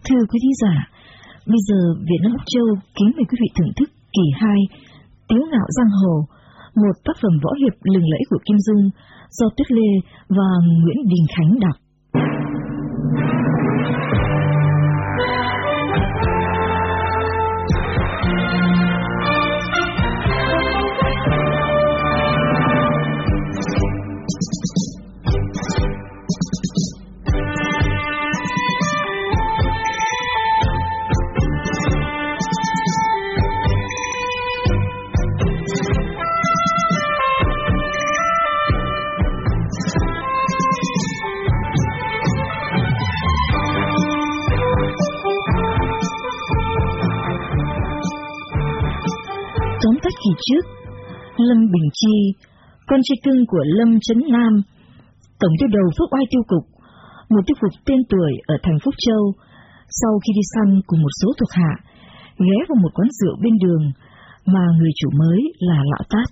Thưa quý thính giả, bây giờ Việt Nam Úc Châu kính mời quý vị thưởng thức kỳ 2 Tiếu ngạo giang hồ, một tác phẩm võ hiệp lừng lẫy của Kim Dung do Tuyết Lê và Nguyễn Đình Khánh đọc. Tóm tắt kỳ trước, Lâm Bình Chi, con trai cưng của Lâm Trấn Nam, tổng tiêu đầu Phước Oai Tiêu Cục, một tiêu cục tên tuổi ở thành Phúc Châu, sau khi đi săn cùng một số thuộc hạ, ghé vào một quán rượu bên đường mà người chủ mới là Lão Tát.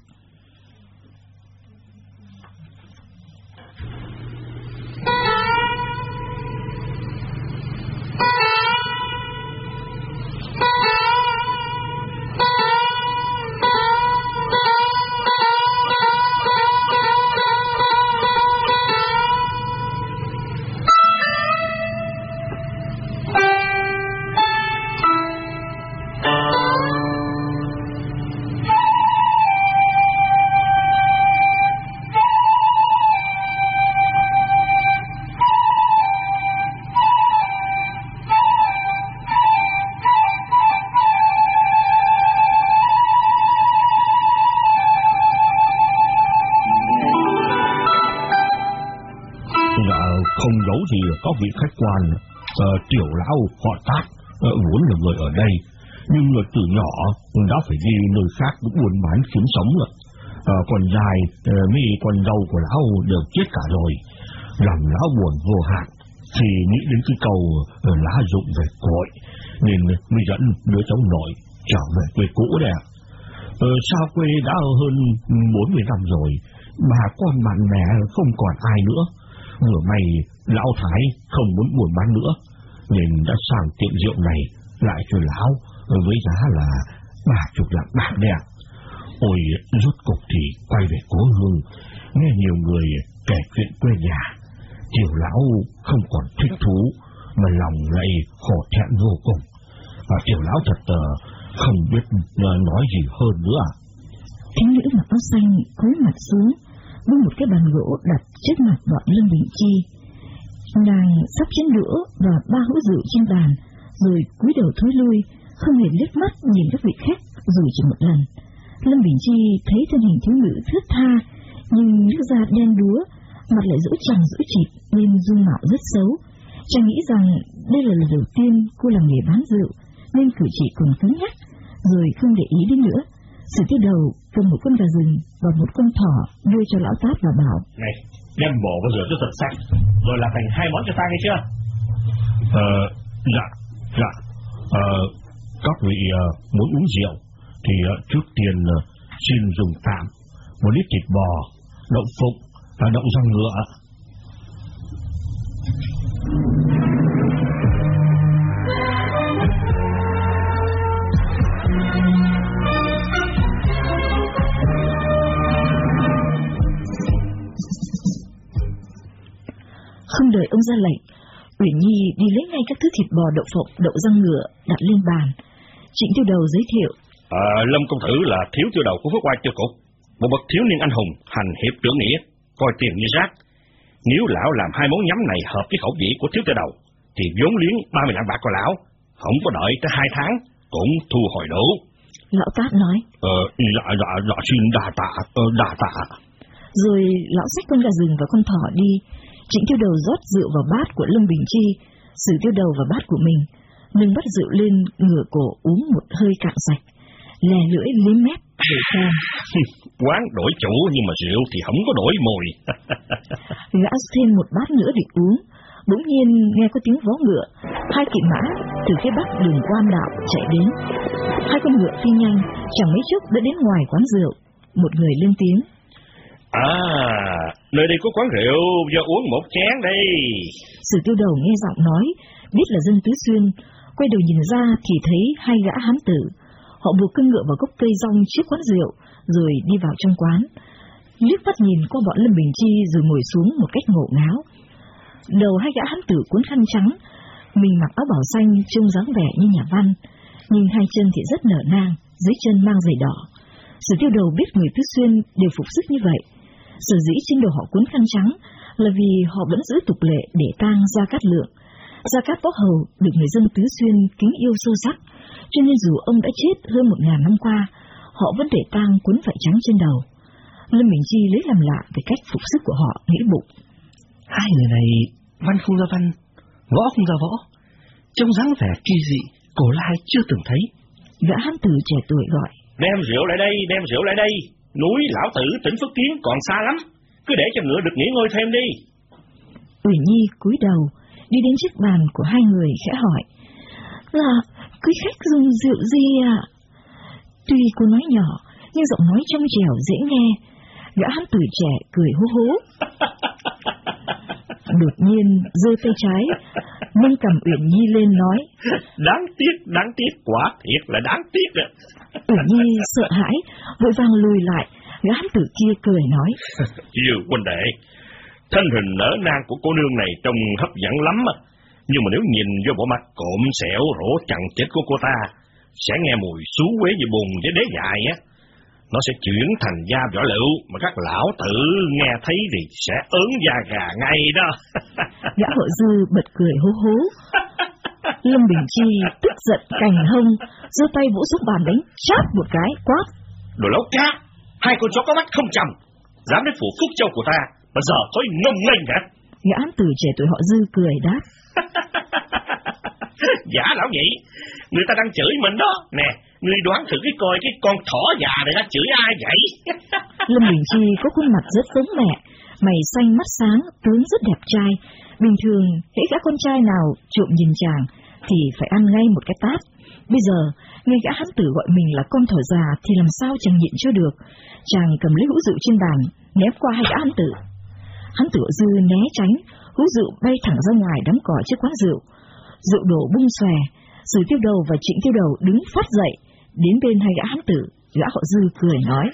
Không giấu gì có vị khách quan, tiểu lão họ Tát vốn là người ở đây, nhưng từ nhỏ đã phải đi nơi khác buôn bán kiếm sống rồi. Con dài mấy con dâu của lão đều chết cả rồi, làm lão buồn vô hạn. Thì nghĩ đến cái câu lá rụng về cội, nên mới dẫn đứa cháu nội trở về quê cũ đây ạ. Xa quê đã hơn 40 năm rồi, bà con bạn bè không còn ai nữa. Vừa may lão Thái không muốn buôn bán nữa, nên đã sang tiệm rượu này lại cho lão với giá là 30 lạng bạc đấy ạ. Ôi, rốt cục thì quay về cố hương, nghe nhiều người kể chuyện quê nhà, tiểu lão không còn thích thú, mà lòng lại hổ thẹn vô cùng. Và tiểu lão thật không biết nói gì hơn nữa ạ. Thiếu nữ mặc áo xanh cúi mặt xuống với một cái bàn gỗ đặt trước mặt bọn Lâm Bình Chi. Nàng sắp chén đũa và 3 hũ rượu trên bàn, rồi cúi đầu thối lui, không hề liếc mắt nhìn các vị khách dù chỉ một lần. Lâm Bình Chi thấy thân hình thiếu nữ thướt tha, nhưng nước da đen đúa, mặt lại rũ chằng rũ chịt nên dung mạo rất xấu. Chàng nghĩ rằng đây là lần đầu tiên cô làm nghề bán rượu, nên cử chỉ còn cứng nhắc, rồi không để ý đến nữa. Sử tiêu đầu cầm một con gà rừng và một con thỏ đưa cho Lão Tát và bảo: Này, đem bổ và rửa cho thật sạch, rồi làm thành 2 món cho ta nghe chưa? Dạ. Các vị muốn uống rượu thì trước tiên xin dùng tạm 1 lít thịt bò, đậu phụng và đậu rang ngựa. Không đợi ông ra lệnh, Uyển Nhi đi lấy ngay các thứ thịt bò, đậu phộng, đậu rang ngựa đặt lên bàn. Trịnh tiêu đầu giới thiệu: Lâm công tử là thiếu tiêu đầu của Phước Oai Tiêu Cục, một bậc thiếu niên anh hùng, hành hiệp trưởng nghĩa, coi tiền như rác. Nếu lão làm 2 món nhắm này hợp với khẩu vị của thiếu tiêu đầu, thì vốn liếng 30 lạng bạc của lão, không có đợi tới 2 tháng cũng thu hồi đủ. Lão Tát nói: Dạ xin đà tạ. Rồi lão xách con gà rừng và con thỏ đi. Trịnh tiêu đầu rót rượu vào bát của Lâm Bình Chi, Sử tiêu đầu vào bát của mình, nâng bát rượu lên, ngửa cổ uống một hơi cạn sạch, lè lưỡi liếm mép để khen: Quán đổi chủ nhưng mà rượu thì không có đổi mùi. Gã thêm một bát nữa để uống. Bỗng nhiên nghe có tiếng vó ngựa, 2 kỵ mã từ phía bắc đường Quan Đạo chạy đến. 2 con ngựa phi nhanh, chẳng mấy chốc đã đến ngoài quán rượu. Một người lên tiếng: Nơi đây có quán rượu, giờ uống một chén đây. Sử tiêu đầu nghe giọng nói, biết là dân Tứ Xuyên, quay đầu nhìn ra thì thấy hai gã hán tử. Họ buộc cưỡi ngựa vào gốc cây rong trước quán rượu, rồi đi vào trong quán. Liếc mắt nhìn qua bọn Lâm Bình Chi rồi ngồi xuống một cách ngổ ngáo. Đầu hai gã hán tử cuốn khăn trắng, mình mặc áo bảo xanh trông dáng vẻ như nhà văn, nhưng hai chân thì rất nở nang, dưới chân mang giày đỏ. Sử Tiêu Đầu biết người Tứ Xuyên đều phục sức như vậy. Sở dĩ trên đầu họ cuốn khăn trắng là vì họ vẫn giữ tục lệ để tang Gia Cát Lượng. Gia Cát Võ Hầu được người dân Tứ Xuyên kính yêu sâu sắc, cho nên dù ông đã chết hơn 1000 năm qua, họ vẫn để tang cuốn vải trắng trên đầu. Lâm Bình Chi lấy làm lạ về cách phục sức của họ, nghĩ bụng: hai người này văn không ra văn, võ không ra võ, trông dáng vẻ kỳ dị, cổ lai chưa từng thấy. Gã hán tử trẻ tuổi gọi: Đem rượu lại đây, đem rượu lại đây. Núi Lão Tử tỉnh Phước Kiến còn xa lắm, cứ để cho ngựa được nghỉ ngơi thêm đi. Uyển Nhi cúi đầu đi đến chiếc bàn của hai người khẽ hỏi: Là quý khách dùng rượu gì ạ? Tuy cô nói nhỏ nhưng giọng nói trong trẻo dễ nghe. Gã hán tử trẻ cười hú hú. Đột nhiên giơ tay trái nâng cầm Uyển Nhi lên nói: Đáng tiếc, quả thiệt là đáng tiếc ạ. Uyển Nhi sợ hãi, vội vàng lùi lại. Gã hán tử kia cười nói: Chiều huynh đệ, thân hình nở nang của cô nương này trông hấp dẫn lắm, nhưng mà nếu nhìn vô bộ mặt cộm xẻo rỗ chằng chết của cô ta, sẽ nghe mùi xú quế như bùn với đế dại á, nó sẽ chuyển thành da vỏ lựu, mà các lão tử nghe thấy thì sẽ ớn da gà ngay đó. Gã hộ dư bật cười hú hú. Lâm Bình Chi tức giận cành hông, giơ tay vỗ xuống bàn đánh chát một cái, quát: Đồ lấu cá, hai con chó có mắt không chầm, dám đến phủ Phúc Châu của ta, mà giờ có ngông nghênh hả? Gã án tử trẻ tuổi họ Dư cười đáp: Dạ lão nhị, người ta đang chửi mình đó. Nè, ngươi đoán thử cái coi cái con thỏ già này đã chửi ai vậy? Lâm Bình Chi có khuôn mặt rất giống mẹ, mày xanh mắt sáng, tướng rất đẹp trai. Bình thường hễ gã con trai nào trộm nhìn chàng thì phải ăn ngay một cái tát. Bây giờ nghe gã hán tử gọi mình là con thỏ già thì làm sao chàng nhịn cho được. Chàng cầm lấy hũ rượu trên bàn ném qua hai gã hán tử. Hán tử Dư né tránh, hũ rượu bay thẳng ra ngoài đám cỏ trước quán rượu. Rượu đổ bung xòe. Sử Tiêu Đầu và Trịnh Tiêu Đầu đứng phát dậy, đến bên hai gã hán tử. Gã họ Dư cười nói: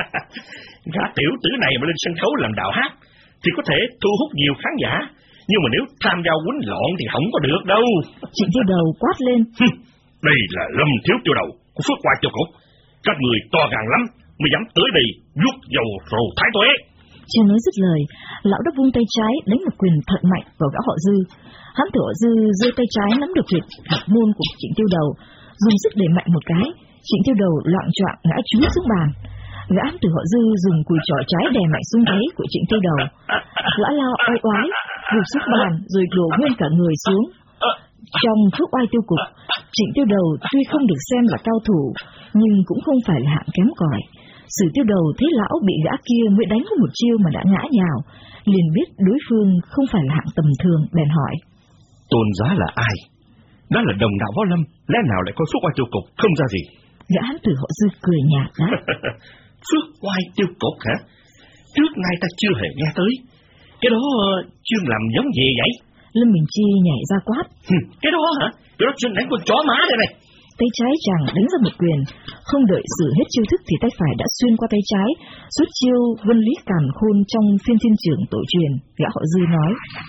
Gã tiểu tử này mà lên sân khấu làm đạo hát thì có thể thu hút nhiều khán giả, nhưng mà nếu tham gia quýnh lộn thì không có được đâu. Trịnh Tiêu Đầu quát lên: Đây là Lâm Thiếu Tiêu Đầu của Phước Hoa Châu Cục, các người to gan lắm mới dám tới đây vuốt dầu rồ thái tuế. Chưa nói dứt lời, lão đã vung tay trái đánh một quyền thật mạnh vào gã họ Dư. Hán tử họ Dư giơ tay trái nắm được huyệt hạt môn của Trịnh Tiêu Đầu, dùng sức đẩy mạnh một cái. Trịnh Tiêu Đầu loạng choạng ngã chúi xuống bàn. Gã hán tử họ Dư dùng cùi chỏ trái đè mạnh xuống gáy của Trịnh Tiêu Đầu. Gã lao oai oái gục xuống bàn rồi đổ nguyên cả người xuống. Trong Phước Oai Tiêu Cục, Trịnh Tiêu Đầu tuy không được xem là cao thủ, nhưng cũng không phải là hạng kém cỏi. Sử Tiêu Đầu thấy lão bị gã kia mới đánh có một chiêu mà đã ngã nhào, liền biết đối phương không phải là hạng tầm thường, bèn hỏi: Tôn giá là ai? Đó là đồng đạo võ lâm, lẽ nào lại coi Phước Oai Tiêu Cục không ra gì? Gã hán tử họ Dư cười nhạt đáp: Phước Oai Tiêu Cục hả? Trước nay ta chưa hề nghe tới. Cái đó chuyên làm giống gì vậy? Lâm Bình Chi nhảy ra quát: Cái đó hả? Cái đó chuyên đánh con chó má đây này. Tay trái chàng đánh ra một quyền, không đợi sử hết chiêu thức thì tay phải đã xuyên qua tay trái, xuất chiêu Vân Lý Càn Khôn trong Phiên Thiên Trưởng tổ truyền. Gã họ Dư nói: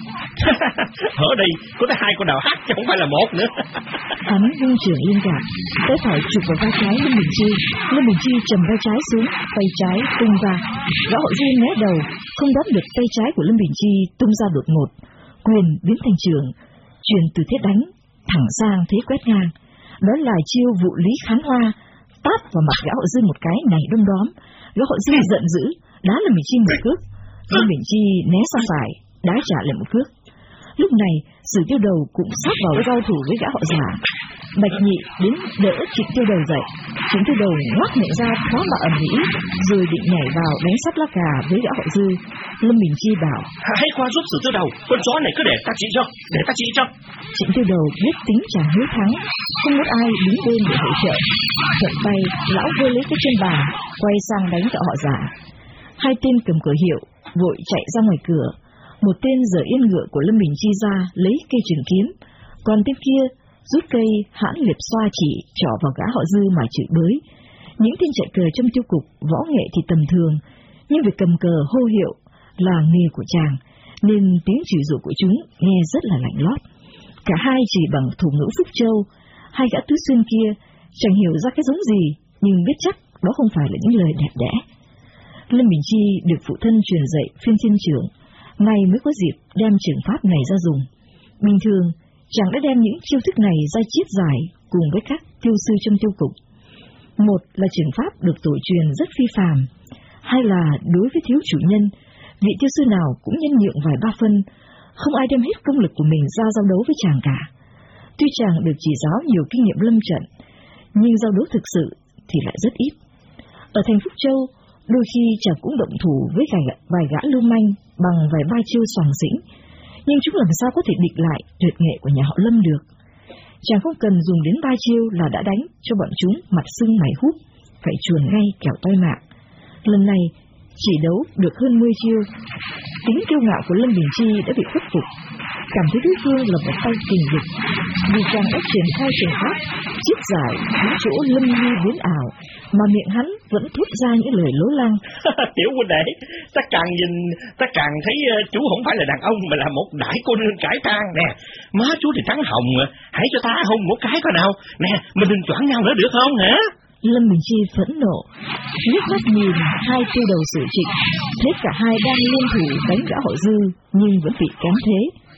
Ở đây có tới hai con đào hát chứ không phải là một nữa. Hắn vung trưởng liên cả, tay phải chụp vào vai trái Lâm Bình Chi. Lâm Bình Chi trầm vai trái xuống, tay trái tung ra. Gã họ Dư né đầu, không đoán được tay trái của Lâm Bình Chi tung ra đột ngột, quyền biến thành trường, truyền từ thế đánh thẳng sang thế quét ngang. Đó là chiêu Vụ Lý Khán Hoa, tát vào mặt gã họ Dư một cái này đom đóm. Gã họ Dư giận dữ đá Lâm Bình Chi một cước. Lâm Bình Chi né sang phải, đá trả lại một cước. Lúc này Sử Tiêu Đầu cũng sát vào giao thủ với gã họ Giả. Bạch Nhị đến đỡ Trịnh Tiêu Đầu dậy. Trịnh Tiêu Đầu ngoác miệng ra thoá mà ầm ĩ, rồi định nhảy vào đánh sắp lá cà với gã họ Dư. Lâm Bình Chi bảo: Hãy qua giúp Sử Tiêu Đầu, con chó này cứ để ta trị cho, để ta trị cho. Trịnh Tiêu Đầu biết tính chàng hiếu thắng, không muốn ai đứng bên để hỗ trợ. Thuận tay lão vơ lấy cái chân bàn, quay sang đánh gã họ Giả. Hai tên cầm cửa hiệu vội chạy ra ngoài cửa. Một tên giở yên ngựa của Lâm Bình Chi ra lấy cây trường kiếm, Còn tên kia rút cây hãn liệp xoa chỉ trỏ vào gã họ Dư mà chửi bới. Những tên chạy cờ trong tiêu cục võ nghệ thì tầm thường, nhưng việc cầm cờ hô hiệu là nghề của chàng, nên tiếng chửi rủa của chúng nghe rất là lạnh lót. Cả hai chỉ bằng thủ ngữ Phúc Châu. Hai gã tứ xuyên kia chẳng hiểu ra cái giống gì, nhưng biết chắc đó không phải là những lời đẹp đẽ. Lâm Bình Chi được phụ thân truyền dạy phiên thiên trưởng, nay mới có dịp đem trường pháp này ra dùng. Bình thường chàng đã đem những chiêu thức này ra chiết giải cùng với các tiêu sư trong tiêu cục. Một là trường pháp được tổ truyền rất phi phàm, hai là đối với thiếu chủ nhân, vị tiêu sư nào cũng nhân nhượng vài ba phân, không ai đem hết công lực của mình ra giao đấu với chàng cả. Tuy chàng được chỉ giáo nhiều kinh nghiệm lâm trận, nhưng giao đấu thực sự thì lại rất ít. Ở thành Phúc Châu, đôi khi chàng cũng động thủ với vài gã lưu manh bằng vài ba chiêu xoàng xĩnh, nhưng chúng làm sao có thể địch lại tuyệt nghệ của nhà họ Lâm được. Chàng không cần dùng đến ba chiêu là đã đánh cho bọn chúng mặt sưng mày húp, phải chuồn ngay kẻo toi mạng. Lần này chỉ đấu được hơn 10 chiêu, tính kiêu ngạo của Lâm Bình Chi đã bị khuất phục, cảm thấy đối phương là một tay kình địch, vì chàng đã triển khai trường pháp chiết giải những chỗ lâm ly biến ảo, mà miệng hắn vẫn thốt ra những lời lố lăng. Tiểu huynh đệ, ta càng thấy chú không phải là đàn ông mà là một đại cô nương cải trang nè. Má chú thì trắng hồng, hãy cho ta hôn một cái coi nào. Nè, mình đừng choảng nhau nữa được không hả? Lâm Bình Chi phẫn nộ, liếc mắt nhìn hai tiêu đầu Sử Trịnh, thấy cả hai đang liên thủ đánh gã họ Dư nhưng vẫn bị kém thế.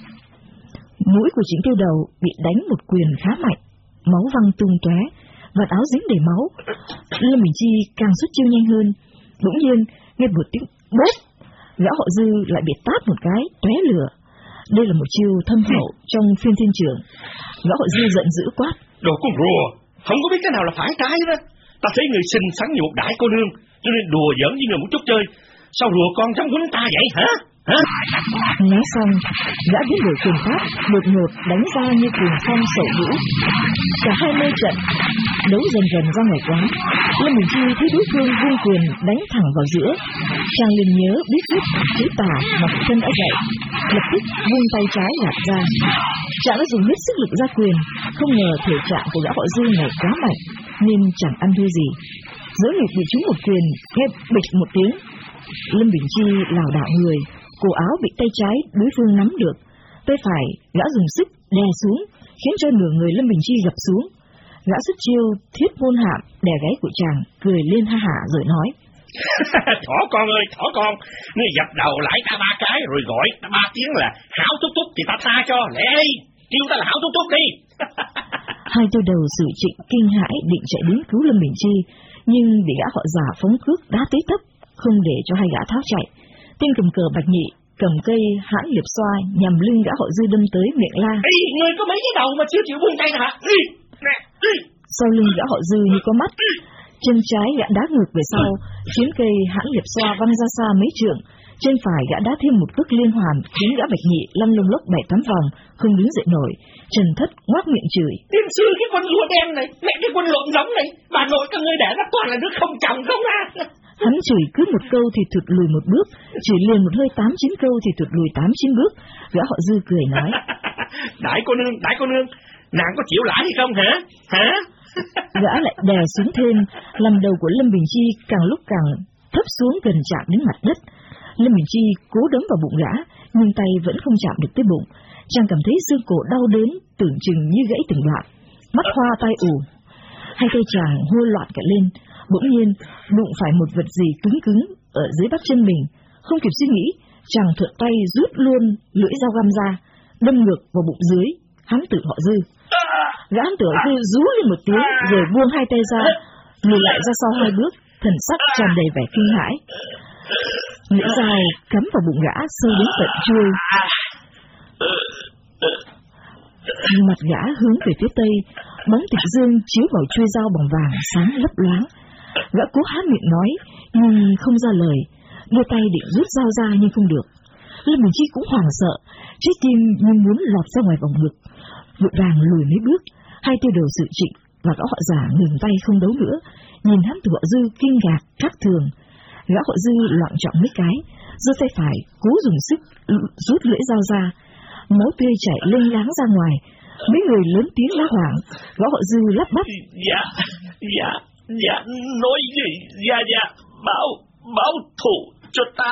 Mũi của Trịnh tiêu đầu bị đánh một quyền khá mạnh, máu văng tung tóe, vạt áo dính đầy máu. Lâm Bình Chi càng xuất chiêu nhanh hơn, bỗng nhiên nghe một tiếng bốp, gã họ Dư lại bị tát một cái tóe lửa. Đây là một chiêu thâm hậu trong phiên thiên trưởng. Gã họ Dư giận dữ quát: Đồ con rùa, không có biết cái nào là phải trái đó. Ta thấy người xinh xắn như một đại cô nương, cho nên đùa giỡn với người một chút chơi. Sao rùa con dám quýnh ta vậy hả? Nói xong, gã biến đổi quyền pháp đột ngột đánh ra như cuồng phong sậu vũ. Cả hai mê trận, đấu dần dần ra ngoài quán. Lâm Bình Chi thấy đối phương vung quyền đánh thẳng vào giữa, chàng liền nhớ bí quyết chữ tả mà phụ thân đã dạy, lập tức vung tay trái gạt ra. Chàng đã dùng hết sức lực ra quyền, không ngờ thể trạng của gã họ Dư này quá mạnh nên chẳng ăn thua gì. Giữa ngực bị trúng một quyền, nghe bịch một tiếng, Lâm Bình Chi lảo đảo người, cổ áo bị tay trái đối phương nắm được, tay phải gã dùng sức đè xuống, khiến cho nửa người Lâm Bình Chi gập xuống. Gã xuất chiêu thiết môn hạm đè gáy của chàng, cười lên ha hả rồi nói: Thỏ con ơi, thỏ con, ngươi dập đầu lại ta ba cái rồi gọi ta ba tiếng là Hảo Thúc Thúc thì ta tha cho. Lẹ đi, kêu ta là Hảo Thúc Thúc đi. Hai tiêu đầu Sử Trịnh kinh hãi định chạy đến cứu Lâm Bình Chi, nhưng bị gã họ giả phóng cước đá tới tấp, không để cho hai gã tháo chạy. Tên cầm cờ Bạch Nhị cầm cây hãn liệp xoa nhằm lưng gã họ Dư đâm tới miệng la: Ê, ngươi có mấy cái đầu mà chưa chịu buông tay hả? Sau lưng gã họ Dư như có mắt, chân trái gã đá ngược về sau, khiến cây hãn liệp xoa văng ra xa mấy trượng. Chân phải gã đá thêm một cước liên hoàn, khiến gã Bạch Nhị lăn lông lốc 7-8 vòng, không đứng dậy nổi. Trần Thất ngoác miệng chửi: Tiên sư cái con rùa đen này, mẹ cái con lộn giống này, bà nội các ngươi đẻ ra toàn là đứa không chồng không à? Hắn chửi cứ một câu thì thụt lùi một bước, chửi liền một hơi 8-9 câu thì thụt lùi 8-9 bước. Gã họ Dư cười nói: Đại cô nương, nàng có chịu lãi hay không hả? Hả? Gã lại đè xuống thêm, làm đầu của Lâm Bình Chi càng lúc càng thấp xuống gần chạm đến mặt đất. Lâm Bình Chi cố đấm vào bụng gã, nhưng tay vẫn không chạm được tới bụng. Chàng cảm thấy xương cổ đau đớn, tưởng chừng như gãy từng đoạn, mắt hoa tai ù. Hai tay chàng hô loạn cả lên, bỗng nhiên đụng phải một vật gì cứng cứng ở dưới bắp chân mình. Không kịp suy nghĩ, chàng thuận tay rút luôn lưỡi dao găm ra, đâm ngược vào bụng dưới hán tử họ Dư. Gã hán tử họ Dư rú lên một tiếng rồi buông hai tay ra, lùi lại ra sau 2 bước, thần sắc tràn đầy vẻ kinh hãi. Lưỡi dao cắm vào bụng gã sâu đến tận chuôi. Mặt gã hướng về phía tây, bóng tịch dương chiếu vào chuôi dao bằng vàng sáng lấp loáng. Gã cố há miệng nói nhưng không ra lời, đưa tay định rút dao ra nhưng không được. Lâm Bình Chi cũng hoảng sợ, trái tim như muốn lọt ra ngoài vòng ngực, vội vàng lùi mấy bước. Hai tiêu đầu Sử Trịnh và gã họ giả ngừng tay không đấu nữa, nhìn hắn tử họ Dư kinh ngạc khác thường. Gã họ Dư loạn trọng mấy cái, giơ tay phải cố dùng sức rút lưỡi dao ra, máu tươi chảy lênh láng ra ngoài, Mấy người lớn tiếng la hoảng, Gã Họ Dư lắp bắp. Dạ, nói gì? Dạ, báo thù cho ta.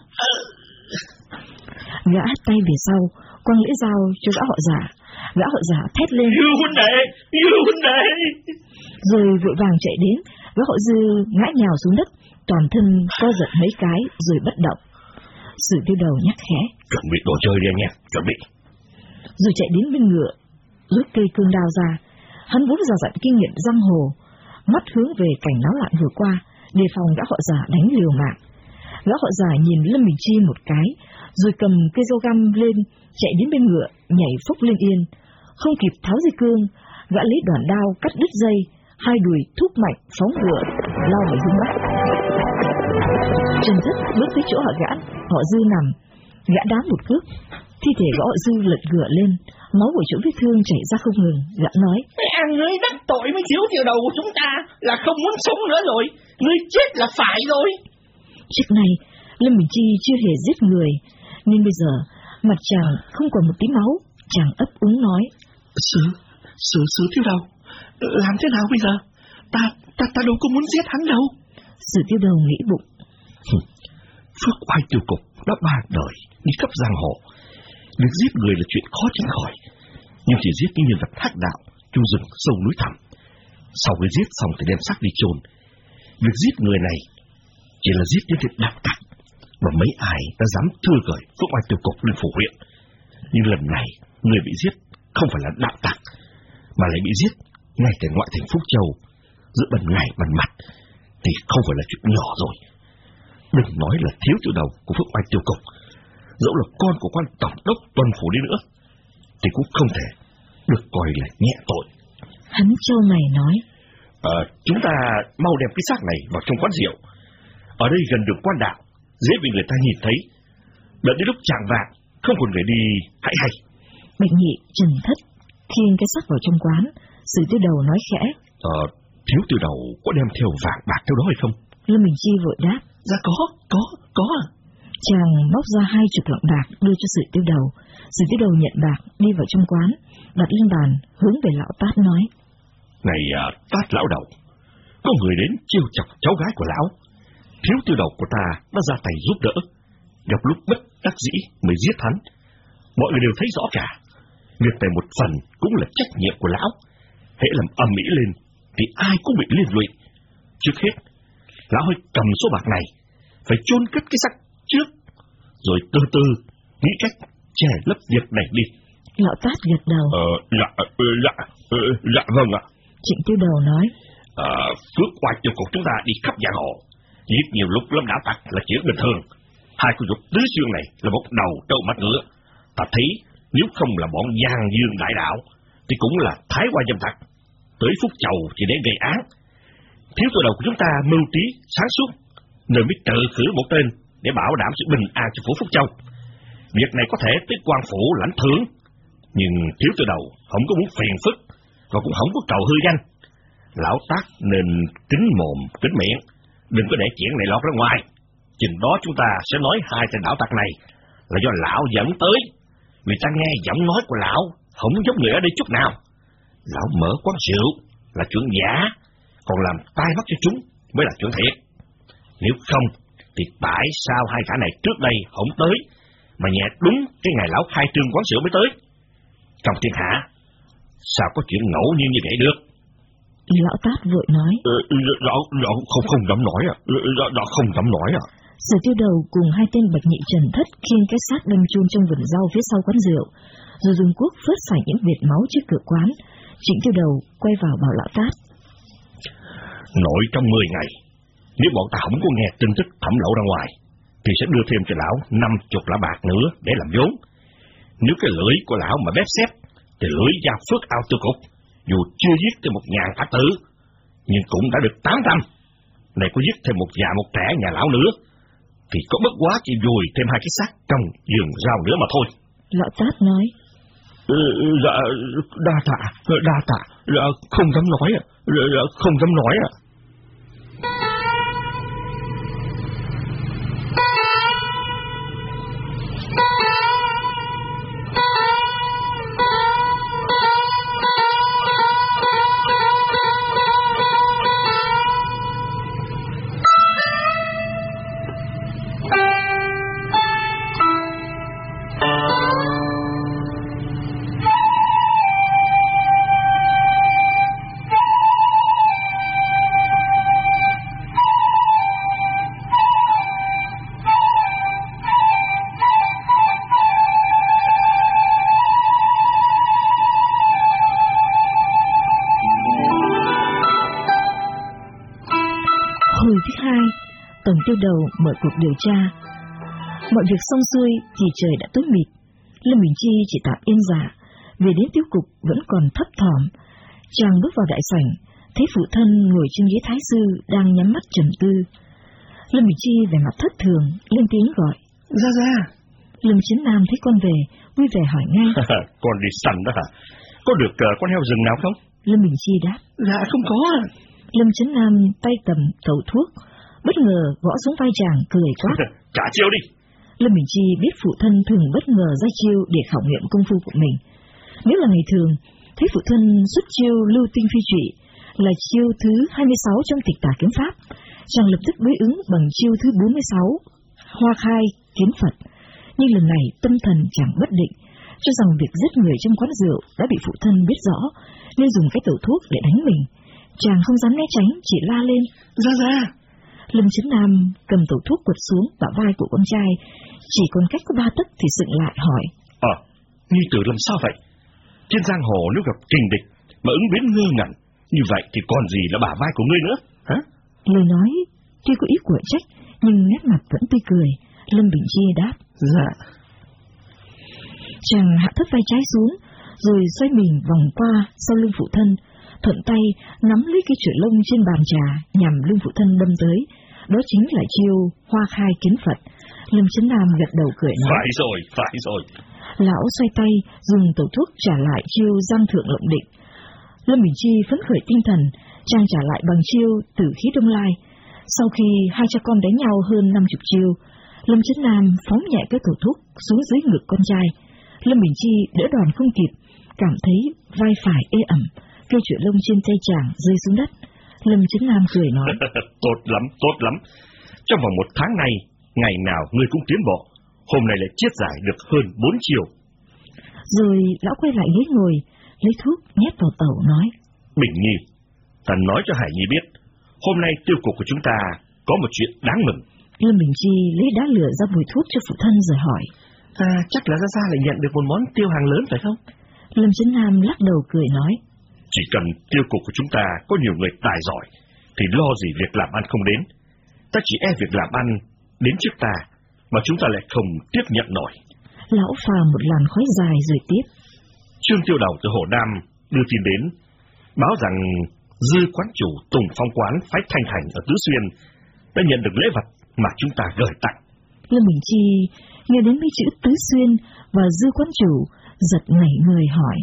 Gã tay về sau, quăng lưỡi dao cho Gã Họ Giả. Gã Họ Giả thét lên: Như huynh đệ! Rồi vội vàng chạy đến. Gã Họ Dư ngã nhào xuống đất, toàn thân co giật mấy cái rồi bất động. Sử Tiêu Đầu nhắc khẽ: Chuẩn bị đồ chơi đi anh em, chuẩn bị. Rồi chạy đến bên ngựa, rút cây cương đao ra. Hắn vốn dò dặn kinh nghiệm giang hồ, mắt hướng về cảnh náo loạn vừa qua, đề phòng Gã Họ Giả đánh liều mạng. Gã Họ Giả nhìn Lâm Bình Chi một cái, rồi cầm cây dao găm lên, chạy đến bên ngựa, nhảy phốc lên yên. Không kịp tháo dây cương, gã lấy đoạn đao cắt đứt dây, hai đùi thúc mạnh phóng ngựa lao về hướng bắc. Trần Thất bước tới chỗ Họ Dư nằm, gã đá một cước, thi thể Gã Họ Dư lật ngựa lên, máu của chỗ vết thương chảy ra không ngừng. Gã nói: Ngươi đắc tội với Thiếu Tiêu Đầu của chúng ta là không muốn sống nữa rồi, ngươi chết là phải rồi. Trước này Lâm Bình Chi chưa hề giết người, nên bây giờ mặt chàng không còn một tí máu. Chàng ấp úng nói: Sử Tiêu Đầu, làm thế nào bây giờ? Ta đâu có muốn giết hắn đâu. Sử Tiêu Đầu nghĩ bụng: Phước Oai Tiêu Cục đã 3 đời đi khắp giang hồ, việc giết người là chuyện khó tránh khỏi, nhưng chỉ giết những nhân vật thác đạo trong rừng sâu núi thẳm. Sau khi giết xong thì đem xác đi chôn. Việc giết người này chỉ là giết những tên đạo tặc, và mấy ai đã dám thưa gửi Phước Oai Tiêu Cục lên phủ huyện. Nhưng lần này người bị giết không phải là đạo tặc, mà lại bị giết ngay tại ngoại thành Phúc Châu, giữa ban ngày ban mặt, thì không phải là chuyện nhỏ rồi. Đừng nói là Thiếu Tiêu Đầu của Phước Oai Tiêu Cục, dẫu là con của quan tổng đốc tuần phủ đi nữa, thì cũng không thể được coi là nhẹ tội. Hắn trao mày nói: Chúng ta mau đem cái xác này vào trong quán rượu. Ở đây gần đường quan đạo, dễ bị người ta nhìn thấy. Đợi đến lúc chạng vạng không còn người đi hãy hay. Bạch Nhị, Trần Thất khiêng cái xác vào trong quán. Sử Tiêu Đầu nói khẽ: Thiếu Tiêu Đầu có đem theo vàng bạc theo đó hay không? Lâm Bình Chi vội đáp: Dạ có. Chàng móc ra 20 lượng bạc đưa cho Sử Tiêu Đầu. Sử Tiêu Đầu nhận bạc đi vào trong quán, đặt lên bàn, hướng về lão Tát nói: Này Tát lão đầu, có người đến trêu chọc cháu gái của lão. Thiếu Tiêu Đầu của ta đã ra tay giúp đỡ, gặp lúc bất đắc dĩ mới giết hắn. Mọi người đều thấy rõ cả. Việc này một phần cũng là trách nhiệm của lão. Hễ làm ầm ĩ lên thì ai cũng bị liên lụy. Trước hết, lão hãy cầm số bạc này, phải chôn cất cái xác trước, rồi từ từ nghĩ cách che lấp việc này đi. Lão Tát gật đầu: Dạ vâng ạ. Trịnh Tiêu Đầu nói: Phước Oai Tiêu Cục chúng ta đi khắp giang hồ, giết nhiều lúc lâm đạo tặc là chuyện bình thường. Hai con dục tứ xương này là một đầu trâu mắt ngựa. Ta thấy nếu không là bọn Giang Dương đại đạo thì cũng là thái qua dâm tặc, tới Phúc Châu chỉ để gây án. Thiếu Tiêu Đầu của chúng ta mưu trí sáng suốt, nên biết tự khử một tên để bảo đảm sự bình an cho phủ Phúc Châu. Việc này có thể tới quan phủ lãnh thưởng, nhưng Thiếu Tiêu Đầu không có muốn phiền phức và cũng không có cầu hư danh. Lão Tát nên kín mồm kín miệng, đừng có để chuyện này lọt ra ngoài. Chừng đó chúng ta sẽ nói hai tên đạo tặc này là do lão dẫn tới, vì ta nghe giọng nói của lão không giống người ở đây chút nào. Lão mở quán rượu là chuyện giả, còn làm tai mắt cho chúng mới là chuyện thiệt. Nếu không thì tại sao hai gã này trước đây không tới, mà nhẹ đúng cái ngày lão khai trương quán rượu mới tới? Trong thiên hạ sao có chuyện ngẫu nhiên như vậy được? Lão Tát vội nói: Lão không dám nói ạ. Lão không dám nói ạ. Sử Tiêu Đầu cùng hai tên Bạch Nhị, Trần Thất khiêng cái xác đâm chôn trong vườn rau phía sau quán rượu, rồi dùng cuốc phớt sạch những vệt máu trước cửa quán. Trịnh Tiêu Đầu quay vào bảo Lão Tát: Nội trong 10 ngày, nếu bọn ta không có nghe tin tức thẩm lậu ra ngoài, thì sẽ đưa thêm cho lão 50 lạng bạc nữa để làm vốn. Nếu cái lưỡi của lão mà bép xếp, thì lưỡi ra Phước Ao Tiêu Cục dù chưa giết thêm 1.000 phá tử, nhưng cũng đã được 800. Này có giết thêm một già một trẻ nhà lão nữa, thì có bất quá chỉ vùi thêm hai cái xác trong vườn rau nữa mà thôi. Lão Tát nói: Dạ, đa tạ, không dám nói ạ, không dám nói ạ. tổng tiêu đầu mở cuộc điều tra. Mọi việc xong xuôi thì trời đã tối mịt. Lâm Bình Chi chỉ tạm yên dạ, về đến tiêu cục vẫn còn thấp thỏm. Chàng bước vào đại sảnh, thấy phụ thân ngồi trên ghế thái sư đang nhắm mắt trầm tư. Lâm Bình Chi vẻ mặt thất thường, lên tiếng gọi. Ra. Lâm Chấn Nam thấy con về, vui vẻ hỏi ngay. Con đi săn đó hả? Có được con heo rừng nào không? Lâm Bình Chi đáp. Dạ không có. Lâm Chấn Nam tay cầm tẩu thuốc, bất ngờ gõ xuống vai chàng, cười quát. Trả chiêu đi. Lâm Bình Chi biết phụ thân thường bất ngờ ra chiêu để khảo nghiệm công phu của mình. Nếu là ngày thường, thấy phụ thân xuất chiêu lưu tinh phi trụy là chiêu thứ 26 trong tịch tả kiếm pháp, chàng lập tức đối ứng bằng chiêu thứ 46, hoa khai kiếm Phật. Nhưng lần này tâm thần chàng bất định, cho rằng việc giết người trong quán rượu đã bị phụ thân biết rõ, nên dùng cái tẩu thuốc để đánh mình. Chàng không dám né tránh, chỉ la lên. Ra. Lâm Chấn Nam cầm tẩu thuốc quật xuống bả vai của con trai, chỉ còn cách có 3 tấc thì dựng lại hỏi. Nhi tử làm sao vậy? Trên giang hồ nếu gặp kình địch mà ứng biến ngơ ngẩn, như vậy thì còn gì là bả vai của ngươi nữa, hả? Lời nói tuy có ý của trách, nhưng nét mặt vẫn tươi cười. Lâm Bình Chi đáp. Dạ. Chàng hạ thấp vai trái xuống, rồi xoay mình vòng qua sau lưng phụ thân, thuận tay nắm lấy cái chổi lông trên bàn trà nhằm lưng phụ thân đâm tới. Đó chính là chiêu hoa khai kiếm Phật. Lâm Chấn Nam gật đầu cười nói. Phải rồi. Lão xoay tay dùng tẩu thuốc trả lại chiêu giang thượng lộng định. Lâm Bình Chi phấn khởi tinh thần, chàng trả lại bằng chiêu tử khí đông lai. Sau khi hai cha con đánh nhau hơn 50 chiêu, Lâm Chấn Nam phóng nhẹ cái tẩu thuốc xuống dưới ngực con trai. Lâm Bình Chi đỡ đòn không kịp, cảm thấy vai phải ê ẩm, cây chổi lông trên tay chàng rơi xuống đất. Lâm Chấn Nam cười nói. Tốt lắm. Trong vòng 1 tháng này, ngày nào ngươi cũng tiến bộ. Hôm nay lại chiết giải được hơn 4 chiều. Rồi lão quay lại ghế ngồi, lấy thuốc nhét vào tẩu nói. Bình Nhi, ta nói cho Hải Nhi biết, hôm nay tiêu cục của chúng ta có một chuyện đáng mừng. Lâm Bình Chi lấy đá lửa ra vùi thuốc cho phụ thân rồi hỏi. Chắc là Gia lại nhận được một món tiêu hàng lớn phải không? Lâm Chấn Nam lắc đầu cười nói. Chỉ cần tiêu cục của chúng ta có nhiều người tài giỏi, thì lo gì việc làm ăn không đến. Ta chỉ e việc làm ăn đến trước ta, mà chúng ta lại không tiếp nhận nổi. Lão phà một làn khói dài rồi tiếp. Trương Tiêu Đầu từ Hồ Nam đưa tin đến, báo rằng Dư quán chủ Tùng Phong quán phái Thanh Thành ở Tứ Xuyên đã nhận được lễ vật mà chúng ta gửi tặng. Lâm Bình Chi nghe đến mấy chữ Tứ Xuyên và Dư quán chủ giật nảy người hỏi.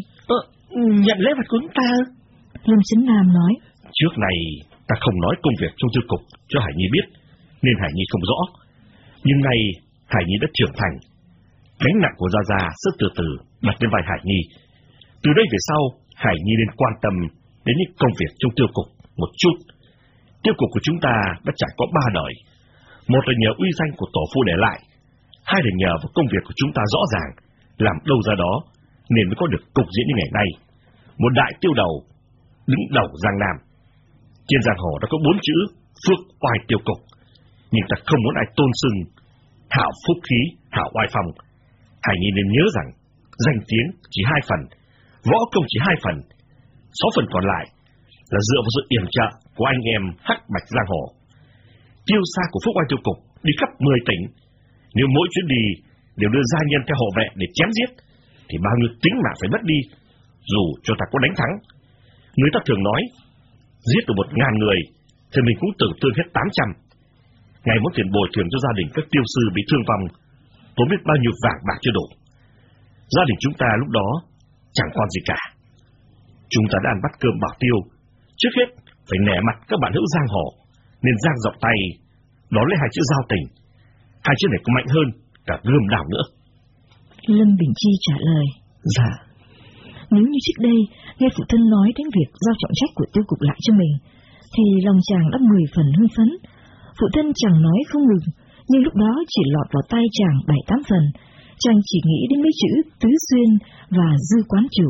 Nhận lễ vật của chúng ta? Lâm Chấn Nam nói. Trước này ta không nói công việc trong tiêu cục cho Hải Nhi biết, nên Hải Nhi không rõ. Nhưng nay Hải Nhi đã trưởng thành, gánh nặng của Gia sẽ từ từ đặt lên vai Hải Nhi. Từ đây về sau, Hải Nhi nên quan tâm đến những công việc trong tiêu cục một chút. Tiêu cục của chúng ta đã trải qua 3 đời. Một là nhờ uy danh của tổ phụ để lại, hai là nhờ vào công việc của chúng ta rõ ràng, làm đâu ra đó, nên mới có được cục diện như ngày nay. Một đại tiêu đầu đứng đầu Giang Nam. Trên giang hồ đã có 4 chữ phước oai tiêu cục, nhưng ta không muốn ai tôn xưng hảo phúc khí, hảo oai phong. Hải Nhi nên nhớ rằng danh tiếng chỉ 2 phần, võ công chỉ 2 phần, 6 phần còn lại là dựa vào sự yểm trợ của anh em hắc bạch giang hồ. Tiêu xa của phúc oai tiêu cục đi khắp 10 tỉnh, nếu mỗi chuyến đi đều đưa gia nhân theo hộ vệ để chém giết, thì bao nhiêu tính mạng phải mất đi, dù cho ta có đánh thắng. Người ta thường nói, giết được 1000 người, thì mình cũng tử thương hết 800. Ngày muốn tiền bồi thường cho gia đình các tiêu sư bị thương vong, tốn biết bao nhiêu vàng bạc chưa đủ. Gia đình chúng ta lúc đó chẳng còn gì cả. Chúng ta đã ăn bắt cơm bảo tiêu, trước hết phải nể mặt các bạn hữu giang hồ, nên giang rộng tay đón lấy 2 chữ giao tình. 2 chữ này có mạnh hơn cả gươm đào nữa. Lâm Bình Chi trả lời. Dạ. Nếu như trước đây nghe phụ thân nói đến việc giao trọng trách của tiêu cục lại cho mình, thì lòng chàng đã 10 phần hưng phấn. Phụ thân chẳng nói không ngừng, nhưng lúc đó chỉ lọt vào tay chàng 7-8 phần. Chàng chỉ nghĩ đến mấy chữ Tứ Xuyên và Dư quán chủ.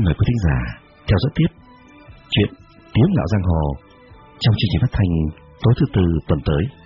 mời quý thính giả theo dõi tiếp chuyện Tiếng Lão Giang Hồ trong chương trình phát thanh tối thứ Tư tuần tới.